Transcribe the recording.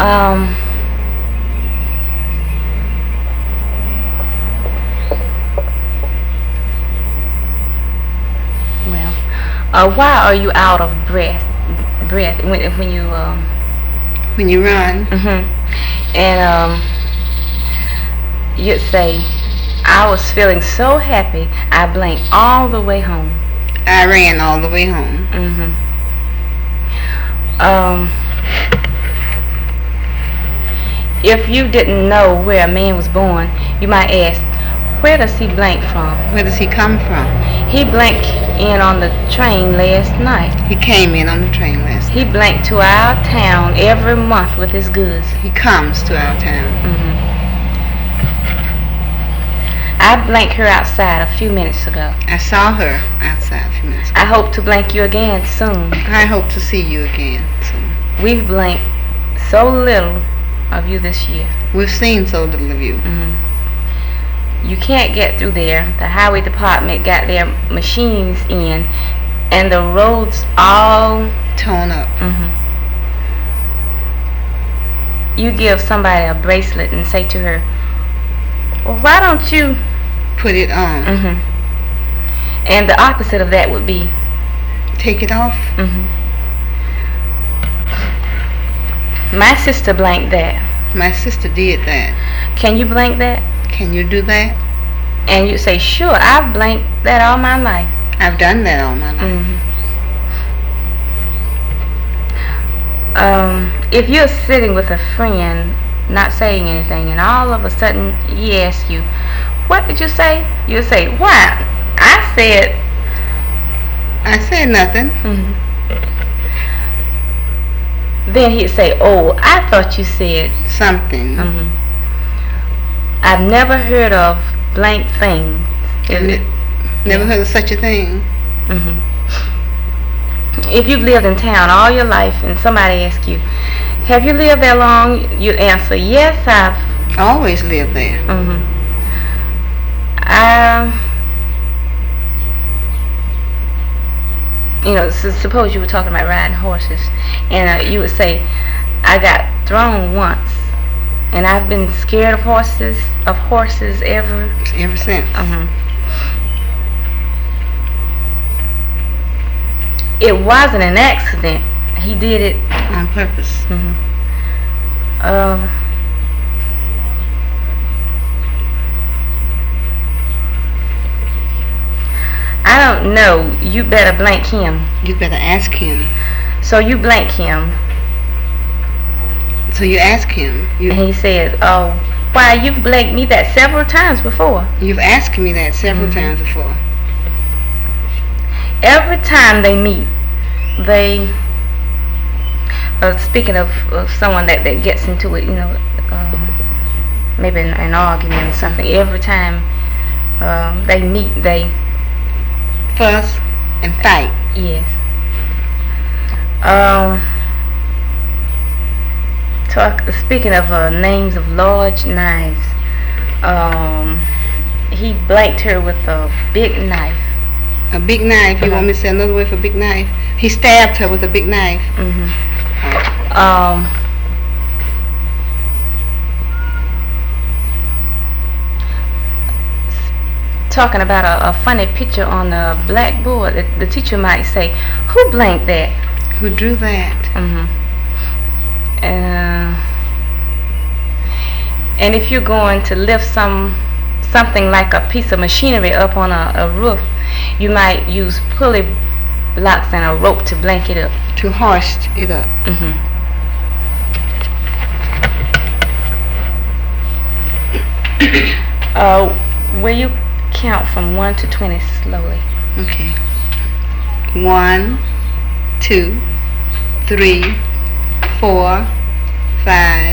Um, well, why are you out of breath? Breath when you When you run, and you'd say, I was feeling so happy, I blanked all the way home. I ran all the way home. Um, if you didn't know where a man was born, you might ask, where does he blank from? Where does he come from? He blanked in on the train last night. He came in on the train last night. He blanked to our town every month with his goods. He comes to our town. I blanked her outside a few minutes ago. I saw her outside a few minutes ago. I hope to blank you again soon. I hope to see you again soon. We've blanked so little of you this year. We've seen so little of you. You can't get through there. The highway department got their machines in, and the roads all torn up. You give somebody a bracelet and say to her, well, why don't you put it on? And the opposite of that would be take it off. My sister blanked that. My sister did that. Can you blank that? Can you do that? And you say, sure, I've blanked that all my life. I've done that all my life. If you're sitting with a friend, not saying anything, and all of a sudden he asks you, what did you say? You'll say, why? I said nothing. Then he'd say, oh, I thought you said something. I've never heard of blank things. Never heard of such a thing. If you've lived in town all your life and somebody asks you, have you lived there long? You answer, yes, I've always lived there. Suppose you were talking about riding horses, and you would say, I got thrown once, and I've been scared of horses ever since. It wasn't an accident. He did it on purpose. I don't know. You better blank him. You better ask him. So you blank him. So you ask him. And he says, oh, why, you've blanked me that several times before. You've asked me that several times before. Every time they meet, they, speaking of someone that gets into it, maybe an argument or something, every time they meet, they fuss and fight. Yes. Speaking of names of large knives, he blanked her with a big knife. A big knife? You want me to say another word for big knife? He stabbed her with a big knife. Talking about a funny picture on the blackboard, the teacher might say, who blanked that? Who drew that? And if you're going to lift something like a piece of machinery up on a roof, you might use pulley blocks and a rope to blank it up. To hoist it up. Will you count from 1 to 20 slowly? Okay. 1, 2, 3, 4, 5.